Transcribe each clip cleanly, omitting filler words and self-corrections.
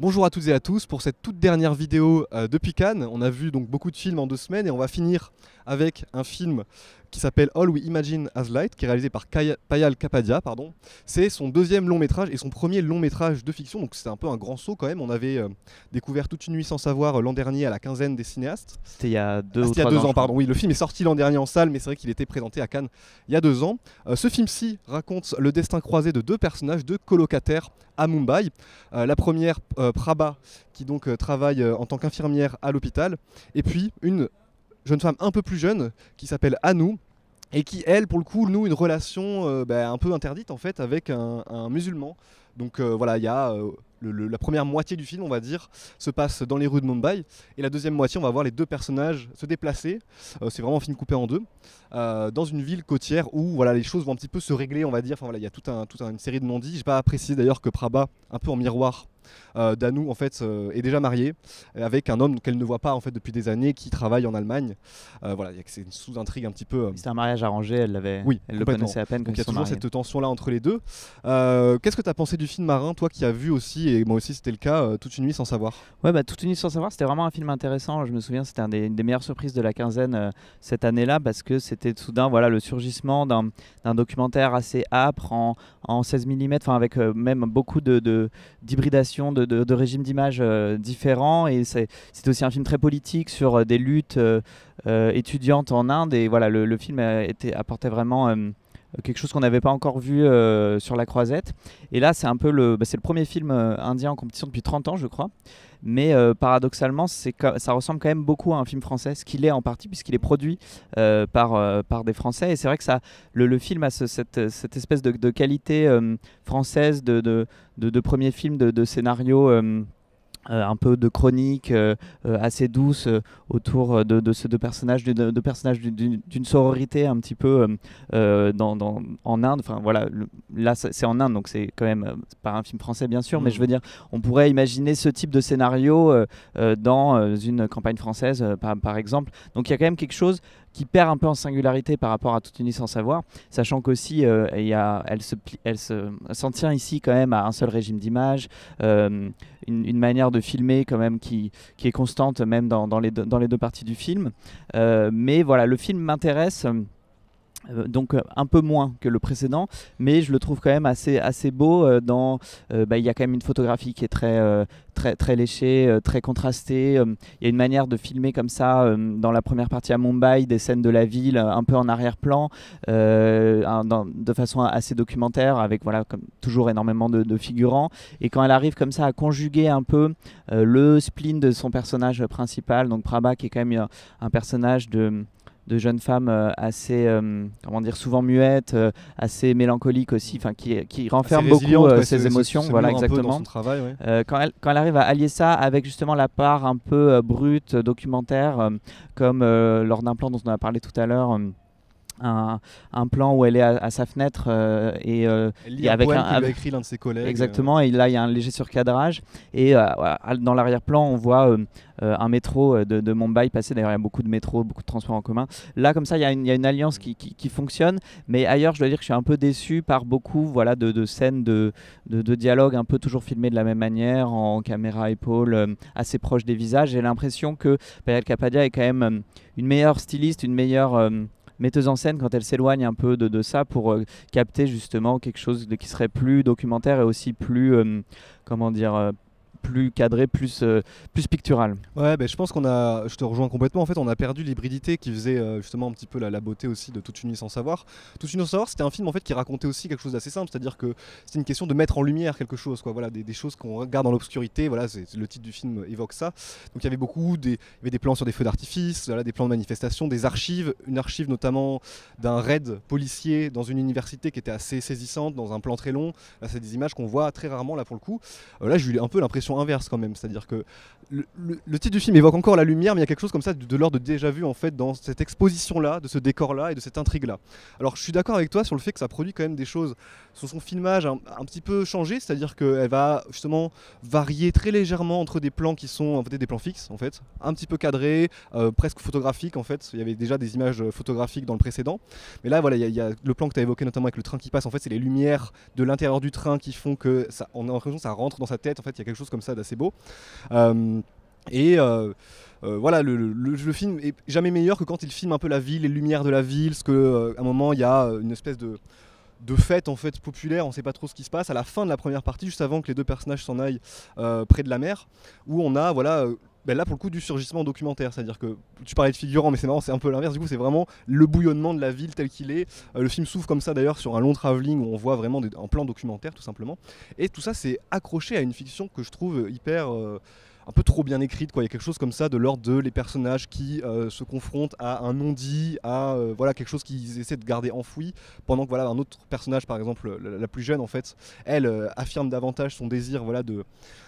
Bonjour à toutes et à tous pour cette toute dernière vidéo depuis Cannes. On a vu donc beaucoup de films en 2 semaines et on va finir avec un film qui s'appelle All We Imagine As Light, qui est réalisé par Payal Kapadia. C'est son deuxième long métrage et son premier long métrage de fiction, donc c'est un peu un grand saut quand même. On avait découvert Toute une nuit sans savoir l'an dernier à la quinzaine des cinéastes. C'était il y a deux ou C'était il y a trois 2 ans, ans. pardon. Oui, le film est sorti l'an dernier en salle, mais c'est vrai qu'il était présenté à Cannes il y a 2 ans. Ce film-ci raconte le destin croisé de deux personnages, deux colocataires à Mumbai. La première, Prabha, qui donc travaille en tant qu'infirmière à l'hôpital, et puis une jeune femme un peu plus jeune qui s'appelle Anu, et qui, elle, pour le coup, noue une relation un peu interdite en fait avec un musulman. Donc voilà, il y a la première moitié du film, on va dire, se passe dans les rues de Mumbai, et la deuxième moitié, on va voir les deux personnages se déplacer. C'est vraiment un film coupé en deux, dans une ville côtière où voilà, les choses vont un petit peu se régler, on va dire. Enfin voilà, il y a toute une série de non-dits. J'ai pas apprécié d'ailleurs que Prabha, un peu en miroir d'Anu, en fait, est déjà mariée avec un homme qu'elle ne voit pas en fait depuis des années, qui travaille en Allemagne. Voilà, c'est une sous-intrigue un petit peu. C'était un mariage arrangé, elle le connaissait à peine quand donc il y a ils sont toujours mariés. cette tension-là entre les deux. Qu'est-ce que tu as pensé du film Marin, toi qui as vu aussi, et moi aussi c'était le cas, Toute une nuit sans savoir? Ouais, Toute une nuit sans savoir, c'était vraiment un film intéressant. Je me souviens, c'était une des meilleures surprises de la quinzaine cette année-là, parce que c'était soudain le surgissement d'un documentaire assez âpre en 16 mm, avec même beaucoup d'hybridation de régimes d'image différents. Et c'était aussi un film très politique sur des luttes étudiantes en Inde. Et voilà, le film apportait vraiment quelque chose qu'on n'avait pas encore vu sur la croisette. Et là, c'est un peu c'est le premier film indien en compétition depuis 30 ans, je crois. Mais paradoxalement, ça ressemble quand même beaucoup à un film français, ce qu'il est en partie, puisqu'il est produit par des Français. Et c'est vrai que le film a cette espèce de qualité française de premier film, de scénario. Un peu de chronique assez douce autour de ces deux personnages, d'une sororité un petit peu en Inde. Enfin voilà, là c'est en Inde, donc c'est quand même c'est pas un film français bien sûr, mais je veux dire, on pourrait imaginer ce type de scénario dans une campagne française par exemple. Donc il y a quand même quelque chose qui perd un peu en singularité par rapport à Toute une nuit sans savoir, sachant qu'aussi elle s'en tient ici quand même à un seul régime d'image, une manière de filmer quand même qui est constante même dans les deux parties du film. Mais voilà, le film m'intéresse. Donc un peu moins que le précédent, mais je le trouve quand même assez beau. Il y a quand même une photographie qui est très léchée, très contrastée. Il y a une manière de filmer comme ça dans la première partie à Mumbai, des scènes de la ville un peu en arrière-plan, de façon assez documentaire, avec voilà, comme toujours énormément de figurants. Et quand elle arrive comme ça à conjuguer un peu le spleen de son personnage principal, donc Prabha, qui est quand même un personnage de jeune femme assez, souvent muette, assez mélancolique aussi, qui renferme beaucoup ses émotions, voilà, exactement. Son travail, ouais. Quand elle arrive à allier ça avec justement la part un peu brute, documentaire, comme lors d'un plan dont on a parlé tout à l'heure, un plan où elle est à sa fenêtre et elle lit un poème qu'il lui a écrit l'un de ses collègues. Exactement, et là il y a un léger surcadrage, et dans l'arrière-plan on voit un métro de Mumbai passer. D'ailleurs il y a beaucoup de métros, beaucoup de transports en commun. Là comme ça il y a une alliance qui fonctionne, mais ailleurs je dois dire que je suis un peu déçu par beaucoup de scènes de dialogue un peu toujours filmées de la même manière, en caméra épaule, assez proche des visages. J'ai l'impression que Payal Kapadia est quand même une meilleure styliste, une meilleure metteuse en scène quand elle s'éloigne un peu de ça pour capter justement quelque chose qui serait plus documentaire et aussi plus plus cadré, plus pictural. Ouais, je pense je te rejoins complètement. En fait, on a perdu l'hybridité qui faisait justement un petit peu la beauté aussi de Toute une nuit sans savoir. Toute une nuit sans savoir, c'était un film en fait qui racontait aussi quelque chose d'assez simple, c'est-à-dire que c'était une question de mettre en lumière quelque chose, quoi. Voilà, des choses qu'on regarde dans l'obscurité. Voilà, le titre du film évoque ça. Donc il y avait il y avait des plans sur des feux d'artifice, voilà, des plans de manifestation, des archives, une archive notamment d'un raid policier dans une université qui était assez saisissante, dans un plan très long. Là, c'est des images qu'on voit très rarement là pour le coup. Là, j'ai eu un peu l'impression inverse quand même, c'est-à-dire que le titre du film évoque encore la lumière, mais il y a quelque chose comme ça de l'ordre de déjà vu en fait dans cette exposition-là, de ce décor-là et de cette intrigue-là. Alors je suis d'accord avec toi sur le fait que ça produit quand même des choses, sur son filmage un petit peu changé, c'est-à-dire qu'elle va justement varier très légèrement entre des plans qui sont en fait des plans fixes en fait, un petit peu cadrés, presque photographiques en fait. Il y avait déjà des images photographiques dans le précédent, mais là voilà, il y a le plan que tu as évoqué notamment avec le train qui passe, en fait c'est les lumières de l'intérieur du train qui font que ça, on a l'impression que ça rentre dans sa tête, en fait il y a quelque chose comme ça d'assez beau. Voilà, le film est jamais meilleur que quand il filme un peu la ville, les lumières de la ville, parce qu'à un moment il y a une espèce de fête en fait populaire, on sait pas trop ce qui se passe à la fin de la première partie, juste avant que les deux personnages s'en aillent près de la mer, où on a voilà. Là pour le coup du surgissement documentaire, c'est à dire que tu parlais de figurant mais c'est marrant, c'est un peu l'inverse, du coup c'est vraiment le bouillonnement de la ville tel qu'il est. Le film s'ouvre comme ça d'ailleurs sur un long travelling où on voit vraiment un plan documentaire tout simplement, et tout ça c'est accroché à une fiction que je trouve hyper un peu trop bien écrite, quoi. Il y a quelque chose comme ça de l'ordre de les personnages qui se confrontent à un non-dit, à voilà, quelque chose qu'ils essaient de garder enfoui, pendant que voilà, un autre personnage, par exemple la plus jeune en fait, elle affirme davantage son désir voilà, de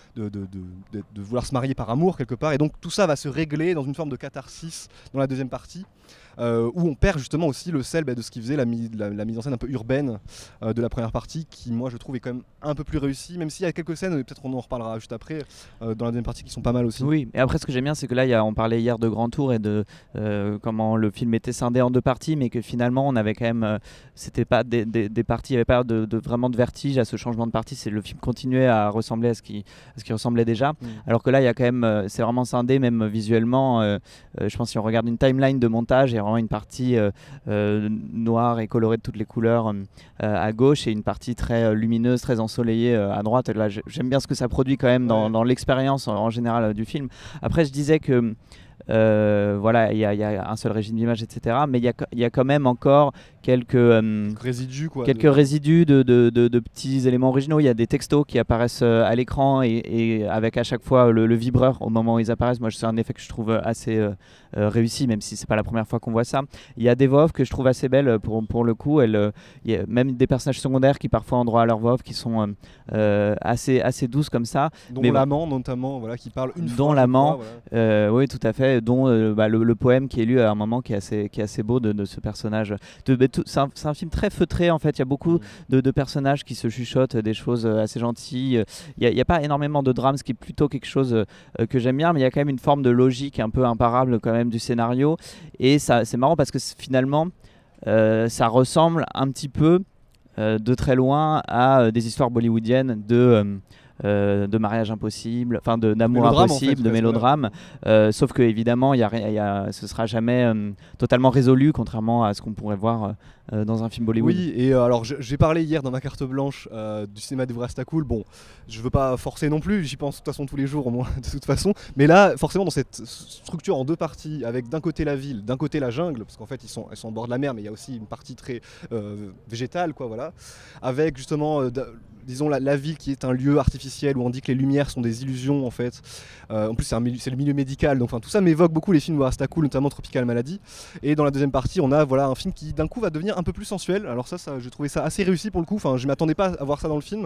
vouloir se marier par amour quelque part, et donc tout ça va se régler dans une forme de catharsis dans la deuxième partie, où on perd justement aussi le sel de ce qui faisait la mise en scène un peu urbaine de la première partie, qui moi je trouve est quand même un peu plus réussie, même s'il y a quelques scènes, peut-être on en reparlera juste après, dans la deuxième partie qui sont pas mal aussi. Oui, et après ce que j'aime bien c'est que là on parlait hier de Grand Tour et de comment le film était scindé en deux parties, mais que finalement on avait quand même, c'était pas des parties, il n'y avait pas vraiment de vertige à ce changement de partie, le film continuait à ressembler à ce qui ressemblait déjà, alors que là il y a quand même, c'est vraiment scindé même visuellement, je pense si on regarde une timeline de montage, il y a vraiment une partie noire et colorée de toutes les couleurs à gauche et une partie très lumineuse, très ensoleillée à droite. Là j'aime bien ce que ça produit quand même dans l'expérience en général du film. Après je disais que voilà, il y a un seul régime d'image, etc. Mais il y a quand même encore quelques résidus, quoi, résidus de petits éléments originaux. Il y a des textos qui apparaissent à l'écran et avec à chaque fois le vibreur au moment où ils apparaissent. Moi, c'est un effet que je trouve assez réussi, même si c'est pas la première fois qu'on voit ça. Il y a des voix off que je trouve assez belles pour le coup. Il y a même des personnages secondaires qui parfois ont droit à leur voix off qui sont assez douces comme ça. Dont l'amant notamment, voilà, qui parle une fois. Dont l'amant, voilà. Oui, tout à fait. Dont le poème qui est lu à un moment qui est assez beau de ce personnage. C'est un film très feutré en fait. Il y a beaucoup de personnages qui se chuchotent des choses assez gentilles. Il n'y a pas énormément de drame, ce qui est plutôt quelque chose que j'aime bien, mais il y a quand même une forme de logique un peu imparable quand même du scénario. Et ça, c'est marrant parce que finalement, ça ressemble un petit peu de très loin à des histoires bollywoodiennes de mariage impossible, enfin d'amour impossible, en fait, de mélodrame, sauf que évidemment ce sera jamais totalement résolu, contrairement à ce qu'on pourrait voir dans un film Bollywood. Oui, et alors j'ai parlé hier dans ma carte blanche du cinéma de Vrastacool. Bon, je veux pas forcer non plus, j'y pense de toute façon tous les jours au moins de toute façon, mais là forcément dans cette structure en deux parties, avec d'un côté la ville, d'un côté la jungle, parce qu'en fait ils sont au bord de la mer, mais il y a aussi une partie très végétale, quoi, voilà, avec justement disons la ville qui est un lieu artificiel où on dit que les lumières sont des illusions en fait. En plus c'est le milieu médical, donc tout ça m'évoque beaucoup les films de Vrastacool, notamment Tropical Malady. Et dans la deuxième partie on a voilà un film qui d'un coup va devenir un peu plus sensuel. Alors ça j'ai trouvé ça assez réussi pour le coup, je m'attendais pas à voir ça dans le film.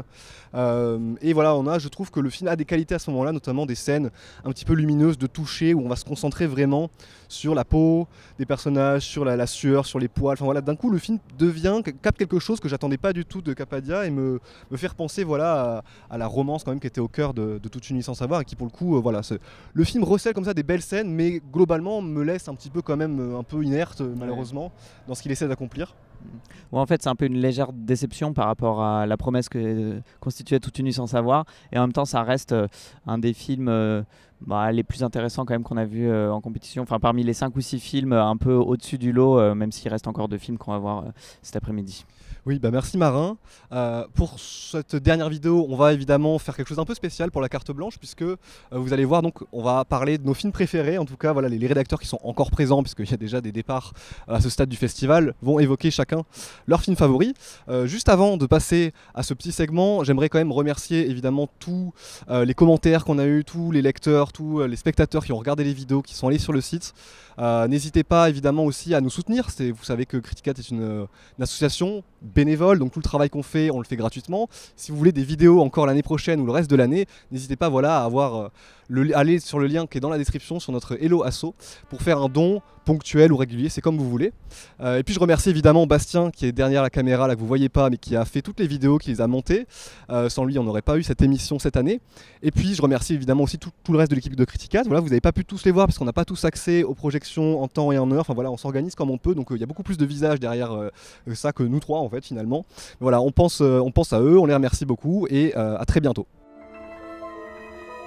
Et voilà, je trouve que le film a des qualités à ce moment là, notamment des scènes un petit peu lumineuses de toucher, où on va se concentrer vraiment sur la peau des personnages, sur la sueur, sur les poils. Voilà, d'un coup le film capte quelque chose que j'attendais pas du tout de Kapadia et me fait repenser voilà, à la romance quand même qui était au cœur de Toute une nuit sans savoir, et qui pour le coup voilà, le film recèle comme ça des belles scènes, mais globalement me laisse un petit peu quand même un peu inerte malheureusement dans ce qu'il essaie d'accomplir. Ouais, en fait c'est un peu une légère déception par rapport à la promesse que constituait Toute une nuit sans savoir, et en même temps ça reste un des films les plus intéressants quand même qu'on a vu en compétition, parmi les 5 ou 6 films un peu au-dessus du lot, même s'il reste encore 2 films qu'on va voir cet après-midi. Oui, merci Marin. Pour cette dernière vidéo, on va évidemment faire quelque chose d'un peu spécial pour la carte blanche, puisque vous allez voir, donc on va parler de nos films préférés. En tout cas, voilà, les rédacteurs qui sont encore présents, puisqu'il y a déjà des départs à ce stade du festival, vont évoquer chacun leur film favori. Juste avant de passer à ce petit segment, j'aimerais quand même remercier évidemment tous les commentaires qu'on a eu, tous les lecteurs, tous les spectateurs qui ont regardé les vidéos, qui sont allés sur le site. N'hésitez pas évidemment aussi à nous soutenir. Vous savez que Criticat est une association bénévole, donc tout le travail qu'on fait, on le fait gratuitement. Si vous voulez des vidéos encore l'année prochaine ou le reste de l'année, n'hésitez pas à avoir aller sur le lien qui est dans la description sur notre Hello Asso pour faire un don ponctuel ou régulier, c'est comme vous voulez. Et puis je remercie évidemment Bastien qui est derrière la caméra là que vous voyez pas, mais qui a fait toutes les vidéos, qui les a montées. Sans lui on n'aurait pas eu cette émission cette année. Et puis je remercie évidemment aussi tout le reste de l'équipe de Criticat. Voilà, vous n'avez pas pu tous les voir parce qu'on n'a pas tous accès aux projections en temps et en heure. Voilà, on s'organise comme on peut, donc il y a beaucoup plus de visages derrière ça que nous trois en fait finalement. Mais voilà, on pense à eux, on les remercie beaucoup et à très bientôt.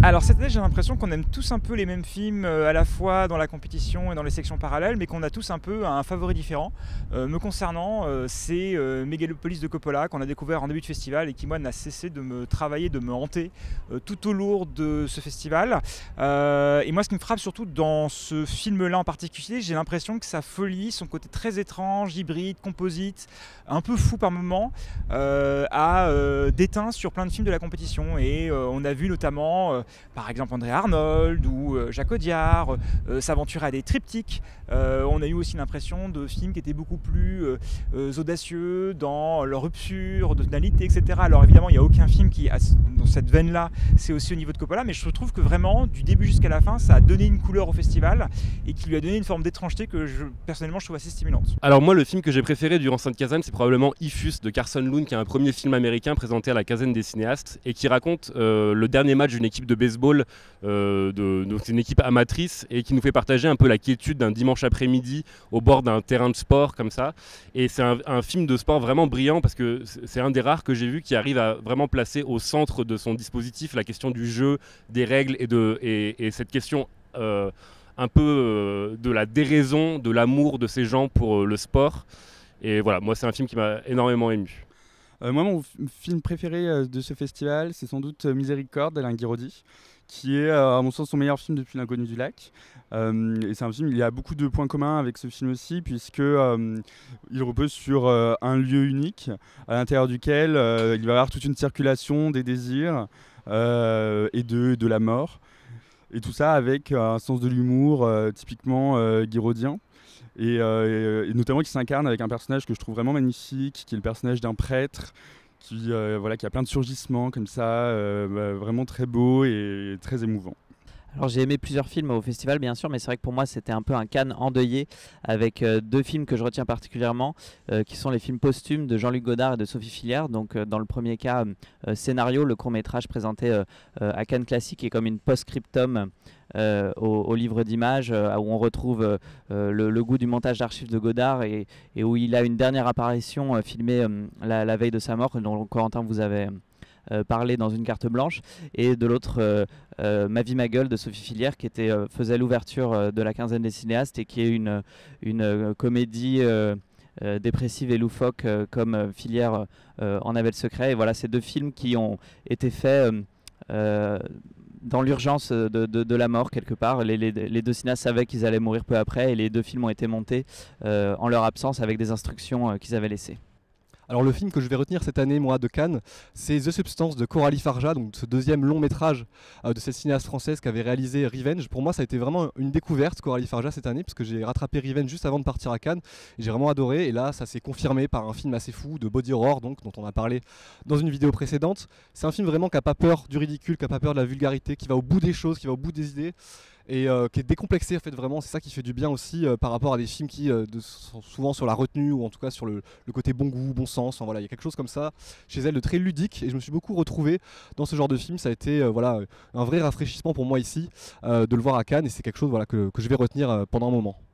Alors cette année, j'ai l'impression qu'on aime tous un peu les mêmes films, à la fois dans la compétition et dans les sections parallèles, mais qu'on a tous un peu un favori différent. Me concernant, c'est Megalopolis de Coppola, qu'on a découvert en début de festival et qui, moi, n'a cessé de me travailler, de me hanter tout au long de ce festival. Et moi, ce qui me frappe surtout dans ce film-là en particulier, j'ai l'impression que sa folie, son côté très étrange, hybride, composite, un peu fou par moments, a déteint sur plein de films de la compétition. Et on a vu notamment par exemple André Arnold ou Jacques Audiard s'aventurer à des triptyques. On a eu aussi l'impression de films qui étaient beaucoup plus audacieux dans leur rupture, de tonalité, etc. Alors évidemment, il n'y a aucun film qui a dans cette veine-là, c'est aussi au niveau de Coppola, mais je trouve que vraiment, du début jusqu'à la fin, ça a donné une couleur au festival et qui lui a donné une forme d'étrangeté que personnellement je trouve assez stimulante. Alors moi, le film que j'ai préféré durant cette Kazan, c'est probablement Ifus de Carson Loon, qui est un premier film américain présenté à la Kazan des cinéastes et qui raconte le dernier match d'une équipe de baseball, donc c'est une équipe amatrice, et qui nous fait partager un peu la quiétude d'un dimanche après-midi au bord d'un terrain de sport comme ça. Et c'est un film de sport vraiment brillant parce que c'est un des rares que j'ai vu qui arrive à vraiment placer au centre de son dispositif la question du jeu, des règles et cette question un peu de la déraison, de l'amour de ces gens pour le sport. Et voilà, moi c'est un film qui m'a énormément ému. Moi, mon film préféré de ce festival, c'est sans doute Miséricorde d'Alain Guiraudy, qui est, à mon sens, son meilleur film depuis L'Inconnu du lac. Et c'est un film, il y a beaucoup de points communs avec ce film aussi, puisque il repose sur un lieu unique, à l'intérieur duquel il va y avoir toute une circulation des désirs et de la mort. Et tout ça avec un sens de l'humour typiquement guiraudien. Et notamment qui s'incarne avec un personnage que je trouve vraiment magnifique, qui est le personnage d'un prêtre, qui a plein de surgissements comme ça, vraiment très beau et très émouvant. Alors j'ai aimé plusieurs films au festival bien sûr, mais c'est vrai que pour moi c'était un peu un Cannes endeuillé avec deux films que je retiens particulièrement, qui sont les films posthumes de Jean-Luc Godard et de Sophie Fillière. Donc dans le premier cas, Scénario, le court-métrage présenté à Cannes Classique est comme une post-scriptum au livre d'images, où on retrouve le goût du montage d'archives de Godard et où il a une dernière apparition filmée la veille de sa mort, dont Corentin vous avez parlé dans une carte blanche, et de l'autre Ma vie ma gueule de Sophie Fillière, qui faisait l'ouverture de la quinzaine des cinéastes et qui est une comédie dépressive et loufoque comme Fillière en avait le secret. Et voilà, ces deux films qui ont été faits dans l'urgence de la mort quelque part. Les deux cinéastes savaient qu'ils allaient mourir peu après et les deux films ont été montés en leur absence avec des instructions qu'ils avaient laissées. Alors le film que je vais retenir cette année, moi, de Cannes, c'est The Substance de Coralie Farja, donc ce deuxième long métrage de cette cinéaste française qui avait réalisé Revenge. Pour moi, ça a été vraiment une découverte, Coralie Farja, cette année, parce que j'ai rattrapé Revenge juste avant de partir à Cannes, et j'ai vraiment adoré. Et là, ça s'est confirmé par un film assez fou de body horror, donc, dont on a parlé dans une vidéo précédente. C'est un film vraiment qui n'a pas peur du ridicule, qui n'a pas peur de la vulgarité, qui va au bout des choses, qui va au bout des idées. Et qui est décomplexé en fait, vraiment, c'est ça qui fait du bien aussi par rapport à des films qui sont souvent sur la retenue ou en tout cas sur le côté bon goût, bon sens. Enfin, voilà, il y a quelque chose comme ça chez elle de très ludique et je me suis beaucoup retrouvé dans ce genre de film. Ça a été un vrai rafraîchissement pour moi ici de le voir à Cannes et c'est quelque chose que je vais retenir pendant un moment.